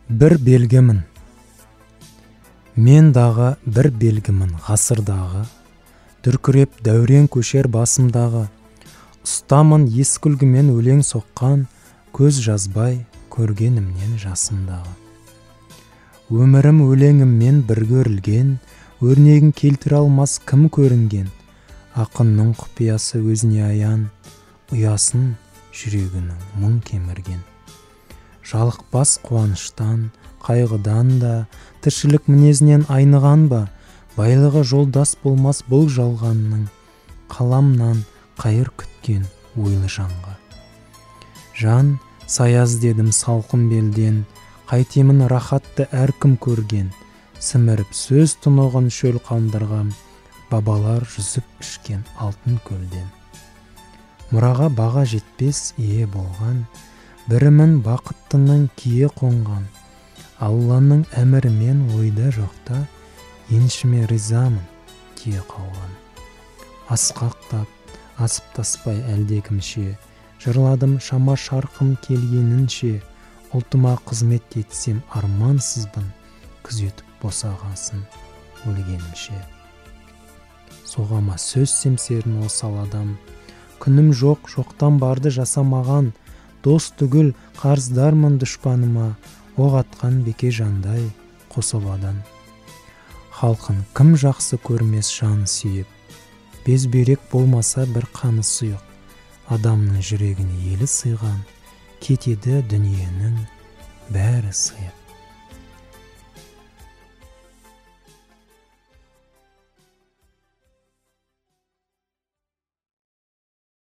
Бір белгімін. Мен дағы бір белгімін ғасырдағы, дүркіреп дәурен көшер басымдағы. Ұстамын ескүлгімен өлең соққан, көз жазбай көргенімнен жасымдағы. Өмірім өлеңіммен бірге өрілген, өрнегін келтіре алмас кім көрінген. Ақынның құпиясы өзіне аян, ұясын жүрегінің мұң кемірген. Жалықпас қуаныштан, қайғыдан да, тіршілік мінезінен айныған ба, байлығы жолдас болмас бұл жалғанның, қаламнан қайыр күткен ойлы жанға. Жан, саяз дедім салқын белден, қайтемін рахатты әркім көрген, сіміріп сөз тұнығын шөл қандырғам, бабалар жүзіп ішкен алтын көлден. Мұраға баға жетпес ие болған, бірімін бақыттының кие қонған, Алланың әмірімен ойда жоқта, еншіме ризамын кие қалған. Асқақтап, асып таспай әлдекімше, жырладым шама шарқым келгенінше, ұлтыма қызмет етсем армансызбын, күзетіп босағасын өлгенімше. Соғама сөз семсерін осал адам, күнім жоқ, жоқтан барды жасамаған, дос түгіл қарыздармын дұшпаныма, оқ атқан беке жандай қособадан. Халқын кім жақсы көрмес жаны сүйіп, безбүйрек болмаса бір қаны сұйық, адамның жүрегіне елі сыйған, кетеді дүниенің бәрі сыйып.